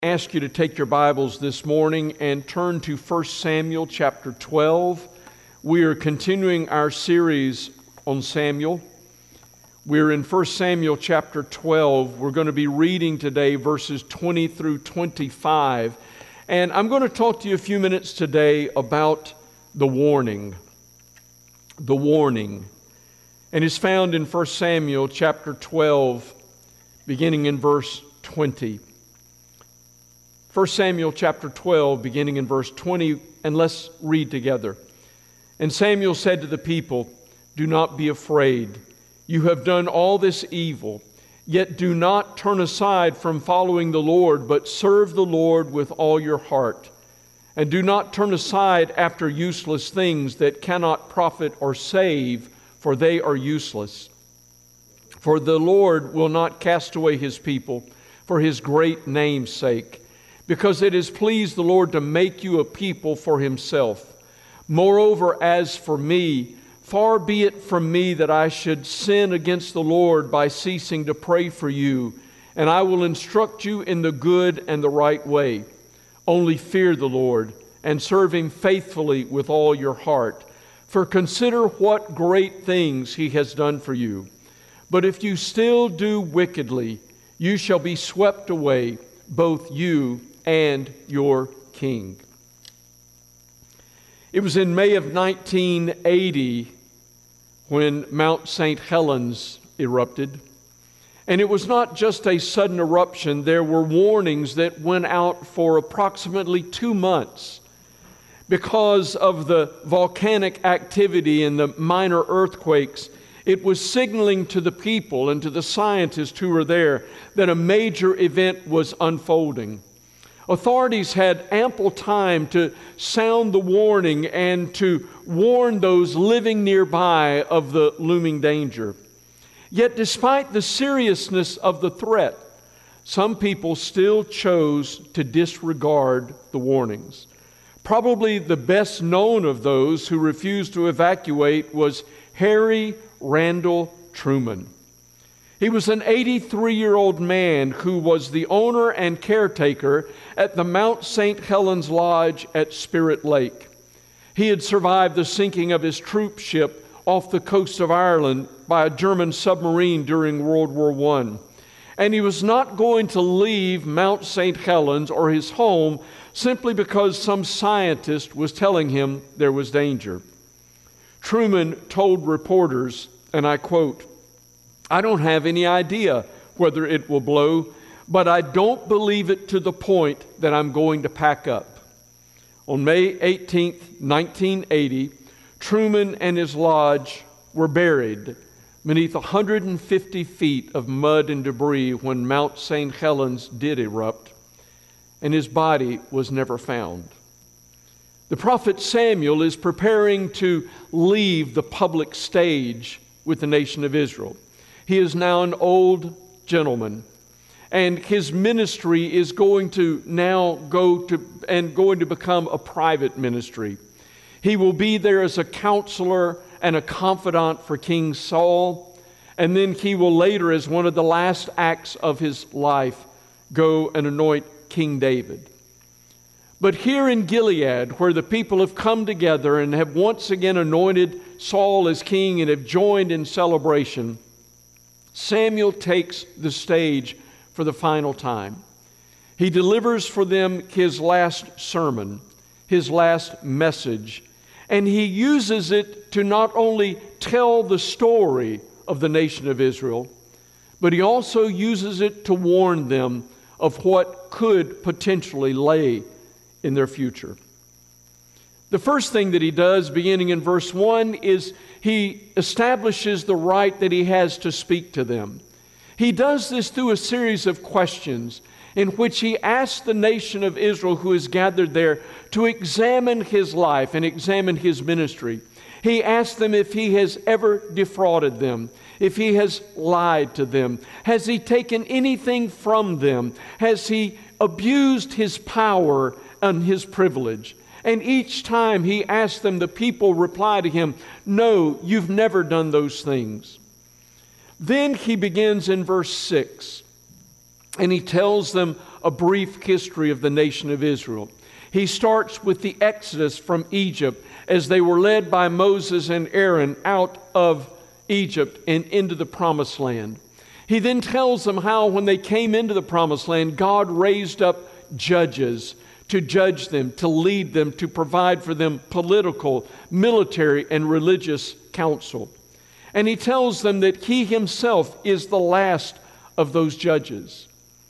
Ask you to take your Bibles this morning and turn to 1 Samuel chapter 12. We are continuing our series on Samuel. We're in 1 Samuel chapter 12. We're going to be reading today verses 20 through 25. And I'm going to talk to you a few minutes today about the warning. The warning. And it's found in 1 Samuel chapter 12, beginning in verse 20. 1 Samuel chapter 12, beginning in verse 20, and let's read together. And Samuel said to the people, "Do not be afraid. You have done all this evil, yet do not turn aside from following the Lord, but serve the Lord with all your heart. And do not turn aside after useless things that cannot profit or save, for they are useless. For the Lord will not cast away His people for His great name's sake, because it has pleased the Lord to make you a people for Himself. Moreover, as for me, far be it from me that I should sin against the Lord by ceasing to pray for you, and I will instruct you in the good and the right way. Only fear the Lord, and serve Him faithfully with all your heart. For consider what great things He has done for you. But if you still do wickedly, you shall be swept away, both you and your king." It was in May of 1980 when Mount St. Helens erupted. And it was not just a sudden eruption. There were warnings that went out for approximately 2 months because of the volcanic activity and the minor earthquakes. It was signaling to the people and to the scientists who were there that a major event was unfolding. Authorities had ample time to sound the warning and to warn those living nearby of the looming danger. Yet despite the seriousness of the threat, some people still chose to disregard the warnings. Probably the best known of those who refused to evacuate was Harry Randall Truman. He was an 83-year-old man who was the owner and caretaker at the Mount St. Helens Lodge at Spirit Lake. He had survived the sinking of his troop ship off the coast of Ireland by a German submarine during World War I. And he was not going to leave Mount St. Helens or his home simply because some scientist was telling him there was danger. Truman told reporters, and I quote, "I don't have any idea whether it will blow, but I don't believe it to the point that I'm going to pack up." On May 18, 1980, Truman and his lodge were buried beneath 150 feet of mud and debris when Mount St. Helens did erupt, and his body was never found. The prophet Samuel is preparing to leave the public stage with the nation of Israel. He is now an old gentleman, and his ministry is going to now going to become a private ministry. He will be there as a counselor and a confidant for King Saul, and then he will later, as one of the last acts of his life, go and anoint King David. But here in Gilead, where the people have come together and have once again anointed Saul as king and have joined in celebration, Samuel takes the stage for the final time. He delivers for them his last sermon, his last message, and he uses it to not only tell the story of the nation of Israel, but he also uses it to warn them of what could potentially lay in their future. The first thing that he does, beginning in verse 1, is he establishes the right that he has to speak to them. He does this through a series of questions in which he asks the nation of Israel who is gathered there to examine his life and examine his ministry. He asks them if he has ever defrauded them, if he has lied to them. Has he taken anything from them? Has he abused his power and his privilege? And each time he asks them, the people reply to him, "No, you've never done those things." Then he begins in verse 6, and he tells them a brief history of the nation of Israel. He starts with the exodus from Egypt as they were led by Moses and Aaron out of Egypt and into the promised land. He then tells them how when they came into the promised land, God raised up judges to judge them, to lead them, to provide for them political, military, and religious counsel. And he tells them that he himself is the last of those judges.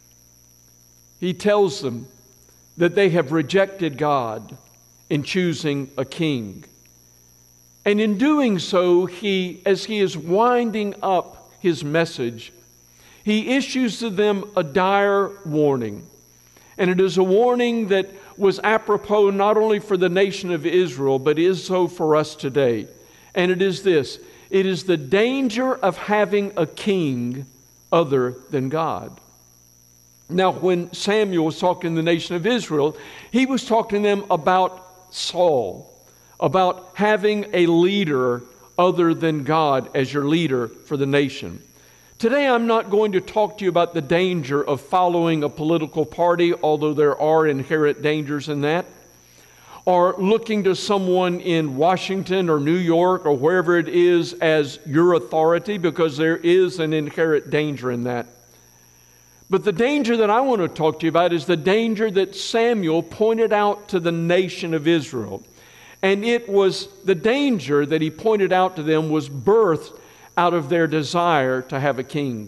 He tells them that they have rejected God in choosing a king. And in doing so, as he is winding up his message, he issues to them a dire warning. And it is a warning that was apropos not only for the nation of Israel, but is so for us today. And it is this: it is the danger of having a king other than God. Now, when Samuel was talking to the nation of Israel, he was talking to them about Saul, about having a leader other than God as your leader for the nation. Today, I'm not going to talk to you about the danger of following a political party, although there are inherent dangers in that, or looking to someone in Washington or New York or wherever it is as your authority, because there is an inherent danger in that. But the danger that I want to talk to you about is the danger that Samuel pointed out to the nation of Israel. And it was the danger that he pointed out to them was birthed out of their desire to have a king.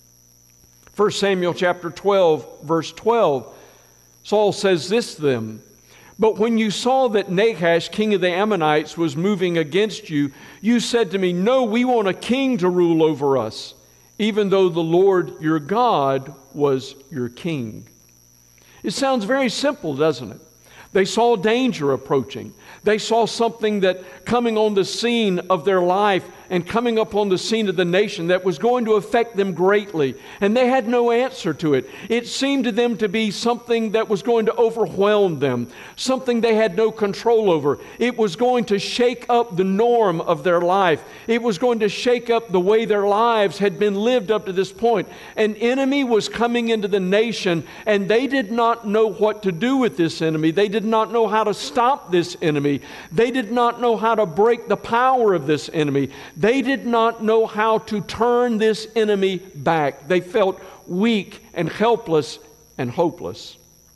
1 Samuel chapter 12, verse 12, Saul says this to them: "But when you saw that Nahash, king of the Ammonites, was moving against you, you said to me, 'No, we want a king to rule over us,' even though the Lord your God was your king." It sounds very simple, doesn't it? They saw danger approaching. They saw something that coming on the scene of their life and coming up on the scene of the nation that was going to affect them greatly. And they had no answer to it. It seemed to them to be something that was going to overwhelm them, something they had no control over. It was going to shake up the norm of their life. It was going to shake up the way their lives had been lived up to this point. An enemy was coming into the nation, and they did not know what to do with this enemy. They did not know how to stop this enemy. They did not know how to break the power of this enemy. They did not know how to turn this enemy back. They felt weak and helpless and hopeless.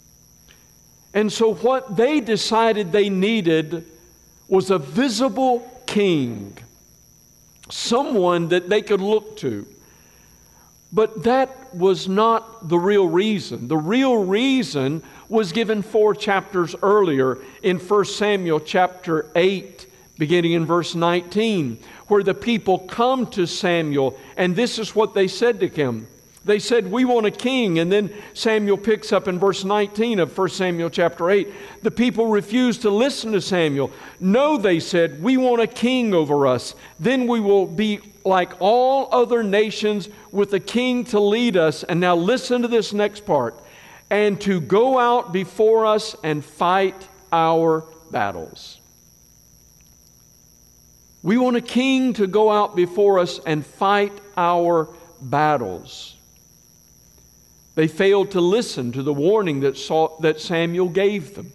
And so what they decided they needed was a visible king, someone that they could look to. But that was not the real reason. The real reason was given 4 chapters earlier in 1 Samuel chapter 8, beginning in verse 19, where the people come to Samuel, and this is what they said to him. They said, "We want a king." And then Samuel picks up in verse 19 of 1 Samuel chapter 8. The people refused to listen to Samuel. "No," they said, "we want a king over us. Then we will be like all other nations with a king to lead us." And now listen to this next part. "And to go out before us and fight our battles." We want a king to go out before us and fight our battles. They failed to listen to the warning that Samuel gave them.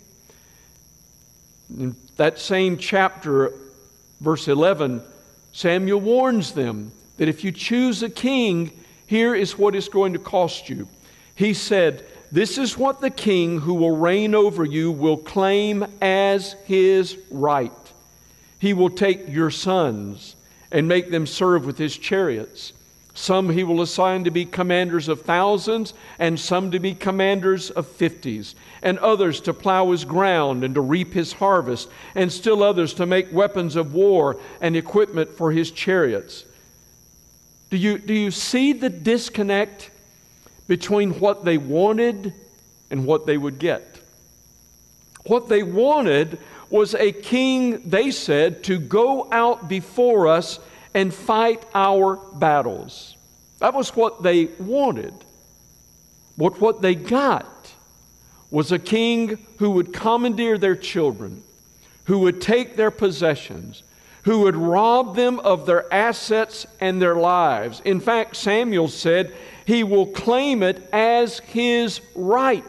In that same chapter, verse 11, Samuel warns them that if you choose a king, here is what it's going to cost you. He said, "This is what the king who will reign over you will claim as his right. He will take your sons and make them serve with his chariots. Some he will assign to be commanders of thousands, and some to be commanders of 50s, and others to plow his ground and to reap his harvest, and still others to make weapons of war and equipment for his chariots." Do you see the disconnect between what they wanted and what they would get? What they wanted was a king, they said, to go out before us and fight our battles. That was what they wanted. But what they got was a king who would commandeer their children, who would take their possessions, who would rob them of their assets and their lives. In fact, Samuel said, he will claim it as his right.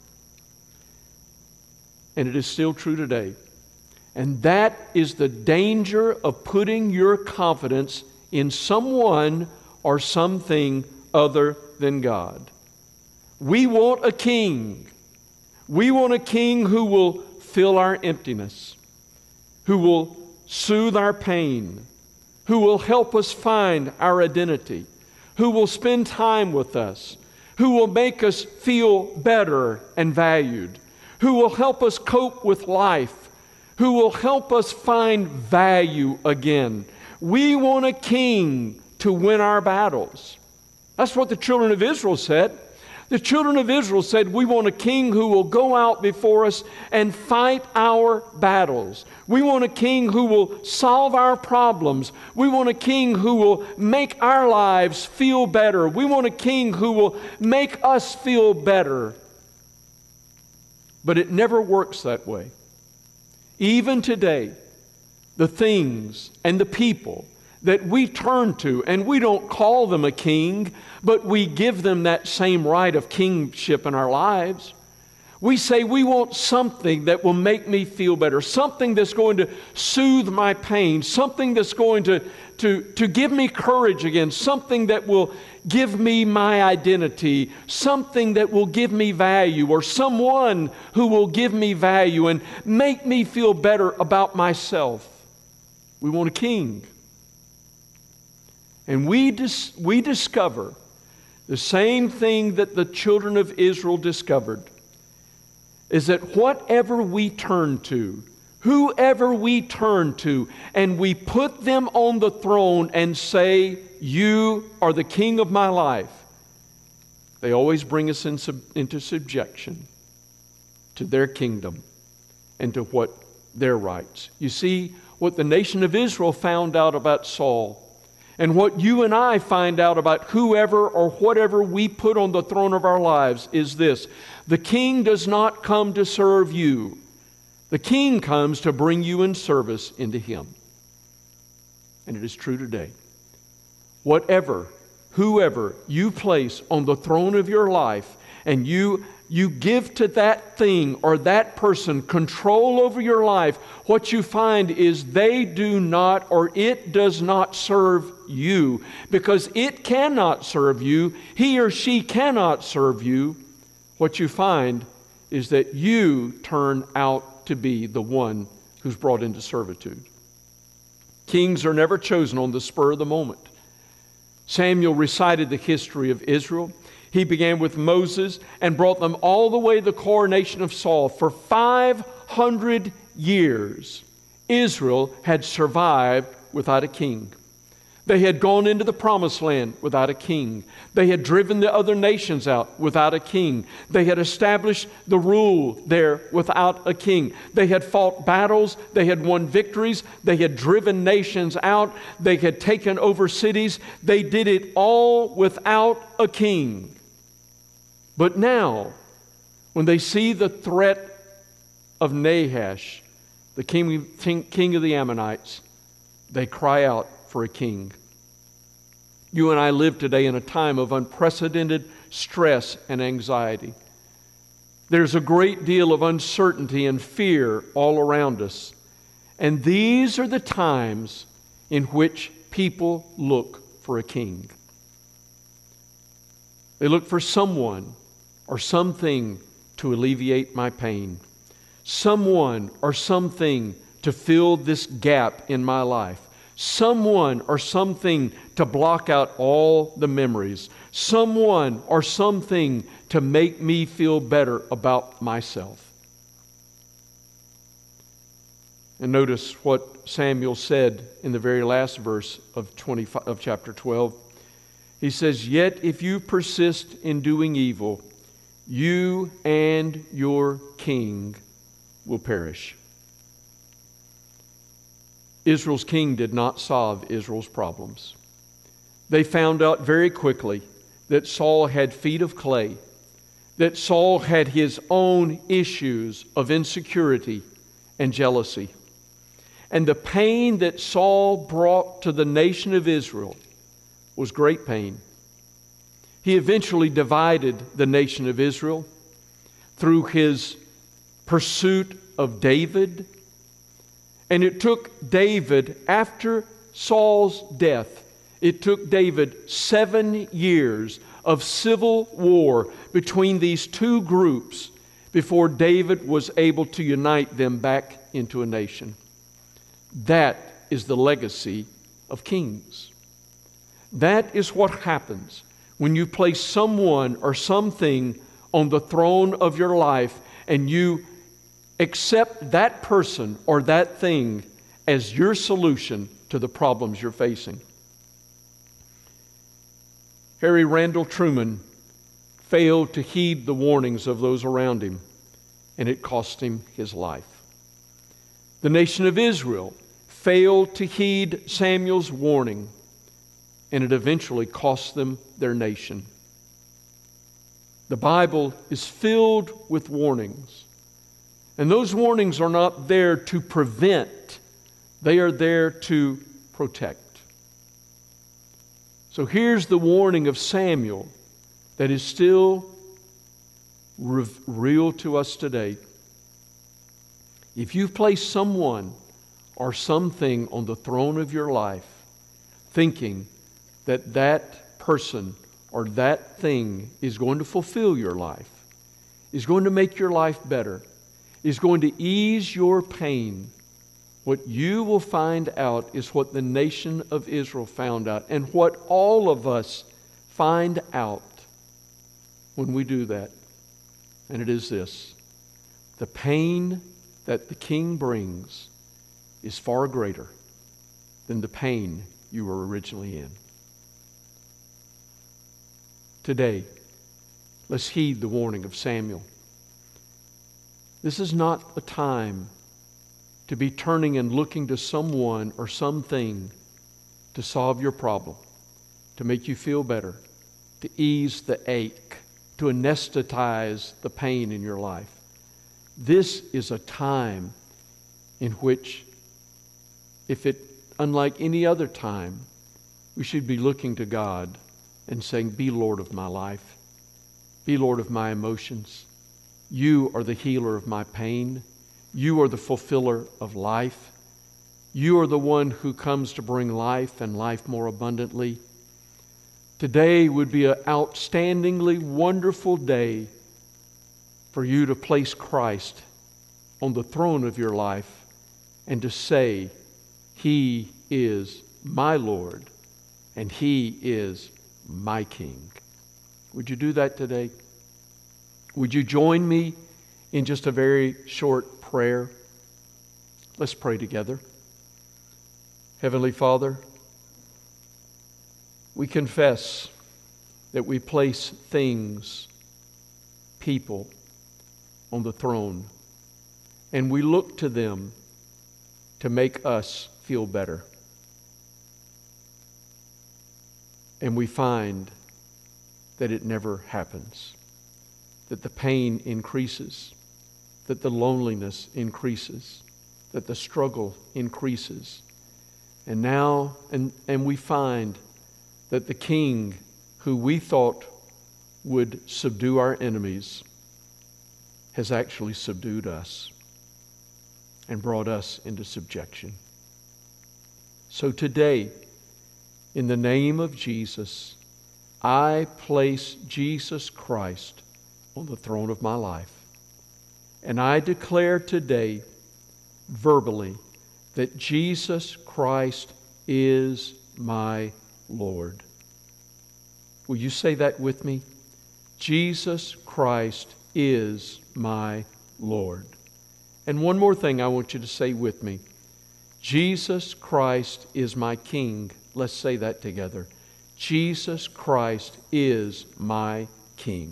And it is still true today. And that is the danger of putting your confidence in someone or something other than God. We want a king. We want a king who will fill our emptiness, who will soothe our pain, who will help us find our identity, who will spend time with us, who will make us feel better and valued, who will help us cope with life, who will help us find value again. We want a king to win our battles. That's what the children of Israel said. The children of Israel said, we want a king who will go out before us and fight our battles. We want a king who will solve our problems. We want a king who will make our lives feel better. We want a king who will make us feel better. But it never works that way. Even today, the things and the people that we turn to, and we don't call them a king, but we give them that same right of kingship in our lives. We say we want something that will make me feel better, something that's going to soothe my pain, something that's going to give me courage again, something that will give me my identity, something that will give me value, or someone who will give me value and make me feel better about myself. We want a king. And we discover the same thing that the children of Israel discovered, is that whatever we turn to, whoever we turn to, and we put them on the throne and say, you are the king of my life, they always bring us into subjection to their kingdom and to what their rights. You see, what the nation of Israel found out about Saul, and what you and I find out about whoever or whatever we put on the throne of our lives, is this: the king does not come to serve you. The king comes to bring you in service into him. And it is true today. Whatever, whoever you place on the throne of your life, and you give to that thing or that person control over your life, what you find is they do not, or it does not serve you, because it cannot serve you. He or she cannot serve you. What you find is that you turn out to be the one who's brought into servitude. Kings are never chosen on the spur of the moment. Samuel recited the history of Israel. He began with Moses and brought them all the way to the coronation of Saul. For 500 years, Israel had survived without a king. They had gone into the promised land without a king. They had driven the other nations out without a king. They had established the rule there without a king. They had fought battles. They had won victories. They had driven nations out. They had taken over cities. They did it all without a king. But now, when they see the threat of Nahash, the king of the Ammonites, they cry out for a king. You and I live today in a time of unprecedented stress and anxiety. There's a great deal of uncertainty and fear all around us. And these are the times in which people look for a king. They look for someone or something to alleviate my pain. Someone or something to fill this gap in my life. Someone or something to block out all the memories. Someone or something to make me feel better about myself. And notice what Samuel said in the very last verse of chapter 12. He says, "Yet if you persist in doing evil, you and your king will perish." Israel's king did not solve Israel's problems. They found out very quickly that Saul had feet of clay, that Saul had his own issues of insecurity and jealousy. And the pain that Saul brought to the nation of Israel was great pain. He eventually divided the nation of Israel through his pursuit of David. And it took David, after Saul's death, it took David 7 years of civil war between these two groups before David was able to unite them back into a nation. That is the legacy of kings. That is what happens when you place someone or something on the throne of your life and you accept that person or that thing as your solution to the problems you're facing. Harry Randall Truman failed to heed the warnings of those around him, and it cost him his life. The nation of Israel failed to heed Samuel's warning, and it eventually cost them their nation. The Bible is filled with warnings, and those warnings are not there to prevent, they are there to protect. So here's the warning of Samuel that is still real to us today. If you've placed someone or something on the throne of your life, thinking that that person or that thing is going to fulfill your life, is going to make your life better, is going to ease your pain, what you will find out is what the nation of Israel found out, and what all of us find out when we do that. And it is this: the pain that the king brings is far greater than the pain you were originally in. Today, let's heed the warning of Samuel. This is not a time to be turning and looking to someone or something to solve your problem, to make you feel better, to ease the ache, to anesthetize the pain in your life. This is a time in which, unlike any other time, we should be looking to God and saying, "Be Lord of my life. Be Lord of my emotions. You are the healer of my pain. You are the fulfiller of life. You are the one who comes to bring life and life more abundantly." Today would be an outstandingly wonderful day for you to place Christ on the throne of your life and to say, "He is my Lord and He is my King." Would you do that today? Would you join me in just a very short prayer? Let's pray together. Heavenly Father, we confess that we place things, people on the throne, and we look to them to make us feel better. And we find that it never happens, that the pain increases, that the loneliness increases, that the struggle increases. And now, and we find that the king who we thought would subdue our enemies has actually subdued us and brought us into subjection. So today, in the name of Jesus, I place Jesus Christ on the throne of my life. And I declare today, verbally, that Jesus Christ is my Lord. Will you say that with me? Jesus Christ is my Lord. And one more thing I want you to say with me. Jesus Christ is my King. Let's say that together. Jesus Christ is my King.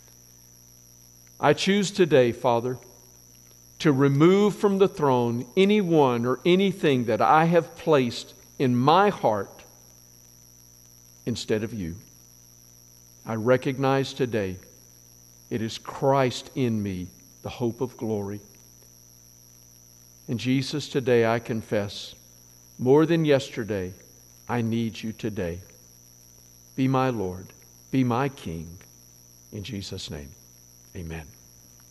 I choose today, Father, to remove from the throne anyone or anything that I have placed in my heart instead of you. I recognize today it is Christ in me, the hope of glory. And Jesus, today I confess, more than yesterday, I need you today. Be my Lord. Be my King. In Jesus' name, amen.